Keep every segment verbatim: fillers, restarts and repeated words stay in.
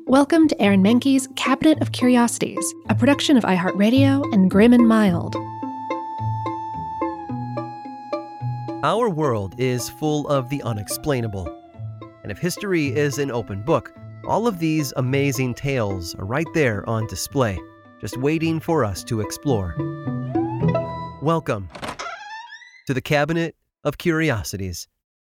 Welcome to Aaron Mahnke's Cabinet of Curiosities, a production of iHeartRadio and Grim and Mild. Our world is full of the unexplainable. And if history is an open book, all of these amazing tales are right there on display, just waiting for us to explore. Welcome to the Cabinet of Curiosities.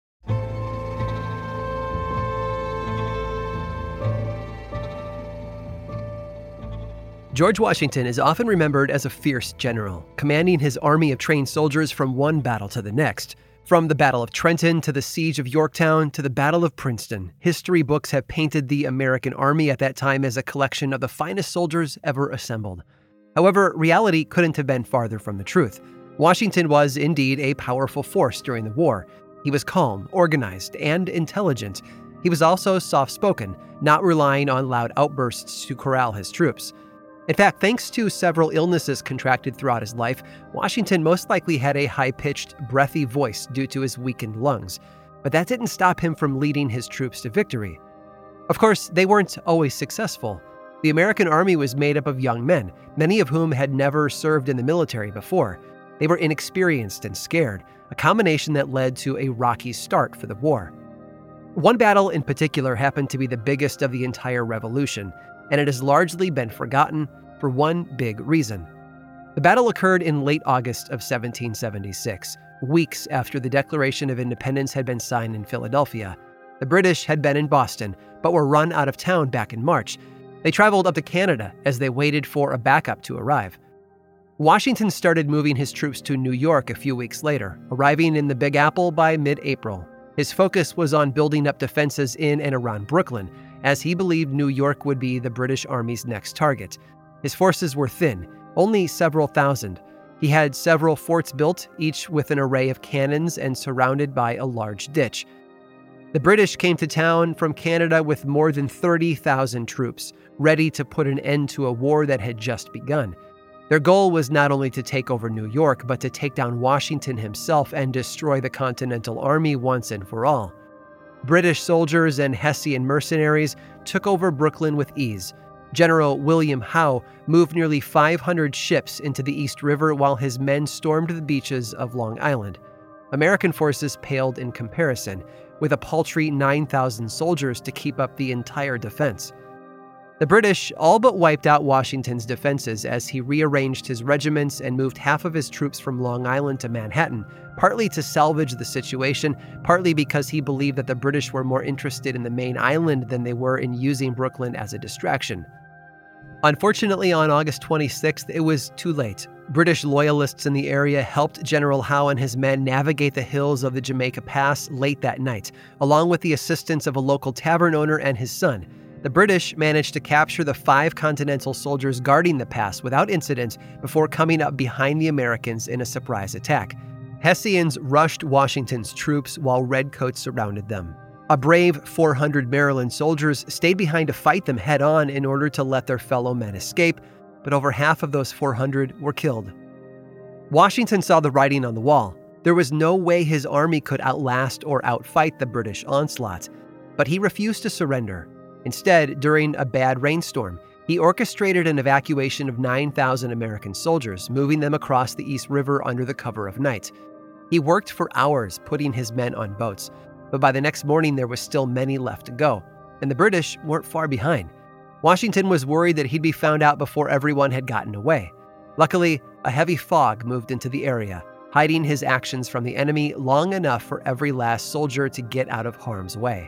George Washington is often remembered as a fierce general, commanding his army of trained soldiers from one battle to the next. From the Battle of Trenton to the Siege of Yorktown to the Battle of Princeton, history books have painted the American army at that time as a collection of the finest soldiers ever assembled. However, reality couldn't have been farther from the truth. Washington was indeed a powerful force during the war. He was calm, organized, and intelligent. He was also soft-spoken, not relying on loud outbursts to corral his troops. In fact, thanks to several illnesses contracted throughout his life, Washington most likely had a high-pitched, breathy voice due to his weakened lungs. But that didn't stop him from leading his troops to victory. Of course, they weren't always successful. The American army was made up of young men, many of whom had never served in the military before. They were inexperienced and scared, a combination that led to a rocky start for the war. One battle in particular happened to be the biggest of the entire Revolution, and it has largely been forgotten for one big reason. The battle occurred in late August of seventeen seventy-six, weeks after the Declaration of Independence had been signed in Philadelphia. The British had been in Boston, but were run out of town back in March. They traveled up to Canada as they waited for a backup to arrive. Washington started moving his troops to New York a few weeks later, arriving in the Big Apple by mid-April. His focus was on building up defenses in and around Brooklyn, as he believed New York would be the British Army's next target. His forces were thin, only several thousand. He had several forts built, each with an array of cannons and surrounded by a large ditch. The British came to town from Canada with more than thirty thousand troops, ready to put an end to a war that had just begun. Their goal was not only to take over New York, but to take down Washington himself and destroy the Continental Army once and for all. British soldiers and Hessian mercenaries took over Brooklyn with ease. General William Howe moved nearly five hundred ships into the East River while his men stormed the beaches of Long Island. American forces paled in comparison, with a paltry nine thousand soldiers to keep up the entire defense. The British all but wiped out Washington's defenses as he rearranged his regiments and moved half of his troops from Long Island to Manhattan, partly to salvage the situation, partly because he believed that the British were more interested in the main island than they were in using Brooklyn as a distraction. Unfortunately, on August twenty-sixth, it was too late. British loyalists in the area helped General Howe and his men navigate the hills of the Jamaica Pass late that night, along with the assistance of a local tavern owner and his son. The British managed to capture the five Continental soldiers guarding the pass without incident before coming up behind the Americans in a surprise attack. Hessians rushed Washington's troops while redcoats surrounded them. A brave four hundred Maryland soldiers stayed behind to fight them head-on in order to let their fellow men escape, but over half of those four hundred were killed. Washington saw the writing on the wall. There was no way his army could outlast or outfight the British onslaught, but he refused to surrender. Instead, during a bad rainstorm, he orchestrated an evacuation of nine thousand American soldiers, moving them across the East River under the cover of night. He worked for hours putting his men on boats, but by the next morning there was still many left to go, and the British weren't far behind. Washington was worried that he'd be found out before everyone had gotten away. Luckily, a heavy fog moved into the area, hiding his actions from the enemy long enough for every last soldier to get out of harm's way.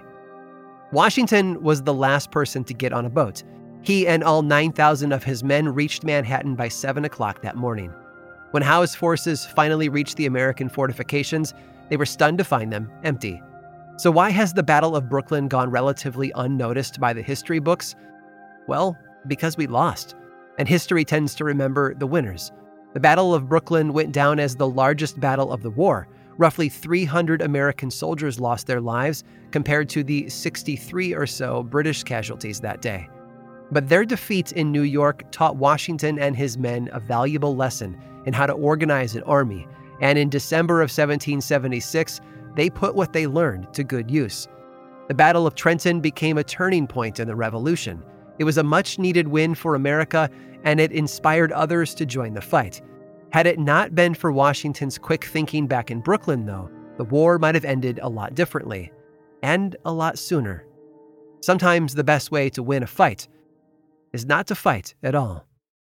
Washington was the last person to get on a boat. He and all nine thousand of his men reached Manhattan by seven o'clock that morning. When Howe's forces finally reached the American fortifications, they were stunned to find them empty. So why has the Battle of Brooklyn gone relatively unnoticed by the history books? Well, because we lost, and history tends to remember the winners. The Battle of Brooklyn went down as the largest battle of the war. Roughly three hundred American soldiers lost their lives compared to the sixty-three or so British casualties that day. But their defeat in New York taught Washington and his men a valuable lesson in how to organize an army, and in December of seventeen seventy-six, they put what they learned to good use. The Battle of Trenton became a turning point in the Revolution. It was a much-needed win for America, and it inspired others to join the fight. Had it not been for Washington's quick thinking back in Brooklyn, though, the war might have ended a lot differently, and a lot sooner. Sometimes the best way to win a fight is not to fight at all.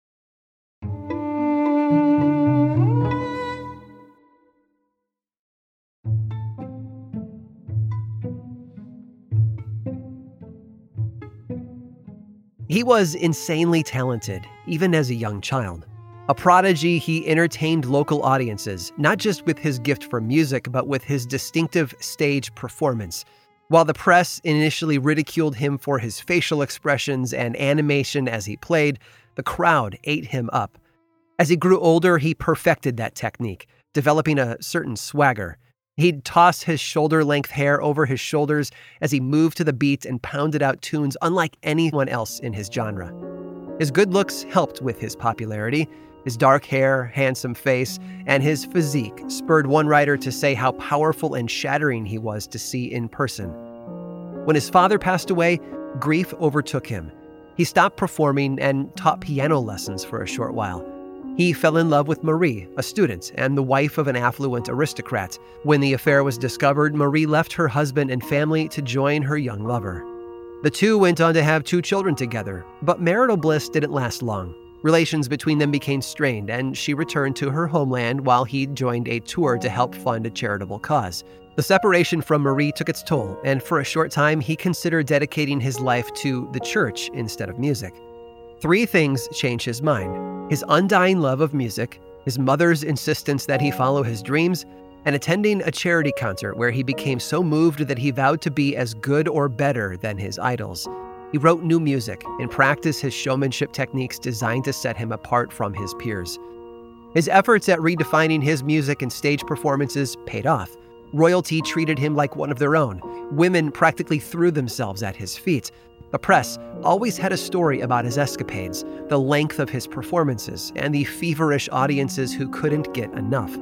He was insanely talented, even as a young child. A prodigy, he entertained local audiences, not just with his gift for music, but with his distinctive stage performance. While the press initially ridiculed him for his facial expressions and animation as he played, the crowd ate him up. As he grew older, he perfected that technique, developing a certain swagger. He'd toss his shoulder-length hair over his shoulders as he moved to the beat and pounded out tunes unlike anyone else in his genre. His good looks helped with his popularity. His dark hair, handsome face, and his physique spurred one writer to say how powerful and shattering he was to see in person. When his father passed away, grief overtook him. He stopped performing and taught piano lessons for a short while. He fell in love with Marie, a student and the wife of an affluent aristocrat. When the affair was discovered, Marie left her husband and family to join her young lover. The two went on to have two children together, but marital bliss didn't last long. Relations between them became strained, and she returned to her homeland while he joined a tour to help fund a charitable cause. The separation from Marie took its toll, and for a short time, he considered dedicating his life to the church instead of music. Three things changed his mind: his undying love of music, his mother's insistence that he follow his dreams, and attending a charity concert where he became so moved that he vowed to be as good or better than his idols. He wrote new music and practiced his showmanship techniques designed to set him apart from his peers. His efforts at redefining his music and stage performances paid off. Royalty treated him like one of their own. Women practically threw themselves at his feet. The press always had a story about his escapades, the length of his performances, and the feverish audiences who couldn't get enough.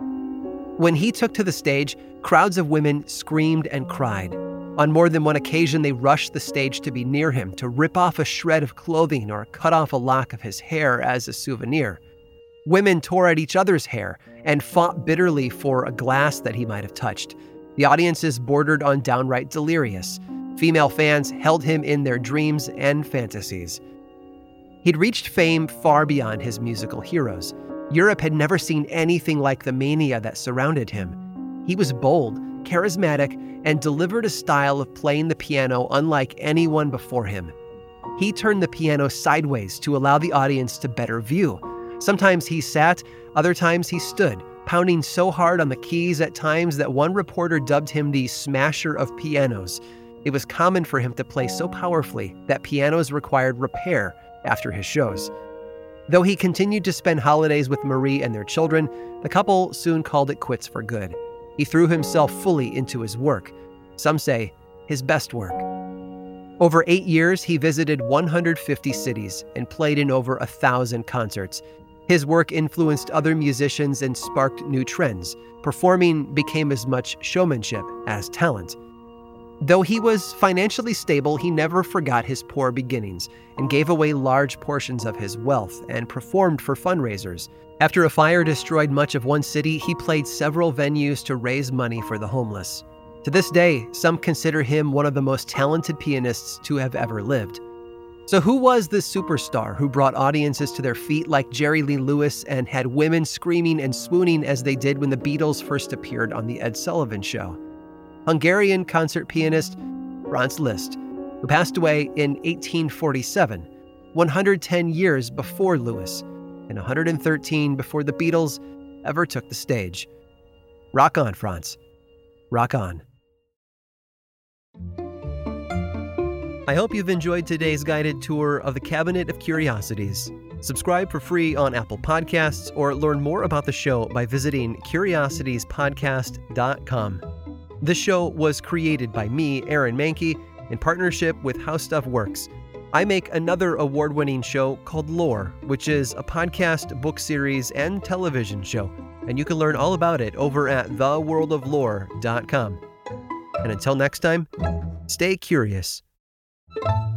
When he took to the stage, crowds of women screamed and cried. On more than one occasion, they rushed the stage to be near him, to rip off a shred of clothing or cut off a lock of his hair as a souvenir. Women tore at each other's hair and fought bitterly for a glass that he might have touched. The audiences bordered on downright delirious. Female fans held him in their dreams and fantasies. He'd reached fame far beyond his musical heroes. Europe had never seen anything like the mania that surrounded him. He was bold, charismatic, and delivered a style of playing the piano unlike anyone before him. He turned the piano sideways to allow the audience to better view. Sometimes he sat, other times he stood, pounding so hard on the keys at times that one reporter dubbed him the smasher of pianos. It was common for him to play so powerfully that pianos required repair after his shows. Though he continued to spend holidays with Marie and their children, the couple soon called it quits for good. He threw himself fully into his work. Some say his best work. Over eight years, he visited one hundred fifty cities and played in over a thousand concerts. His work influenced other musicians and sparked new trends. Performing became as much showmanship as talent. Though he was financially stable, he never forgot his poor beginnings and gave away large portions of his wealth and performed for fundraisers. After a fire destroyed much of one city, he played several venues to raise money for the homeless. To this day, some consider him one of the most talented pianists to have ever lived. So who was this superstar who brought audiences to their feet like Jerry Lee Lewis and had women screaming and swooning as they did when the Beatles first appeared on The Ed Sullivan Show? Hungarian concert pianist Franz Liszt, who passed away in eighteen forty-seven, one hundred ten years before Lewis, and one hundred thirteen before the Beatles ever took the stage. Rock on, Franz. Rock on. I hope you've enjoyed today's guided tour of the Cabinet of Curiosities. Subscribe for free on Apple Podcasts or learn more about the show by visiting curiosities podcast dot com. This show was created by me, Aaron Mahnke, in partnership with How Stuff Works. I make another award-winning show called Lore, which is a podcast, book series, and television show, and you can learn all about it over at the world of lore dot com. And until next time, stay curious.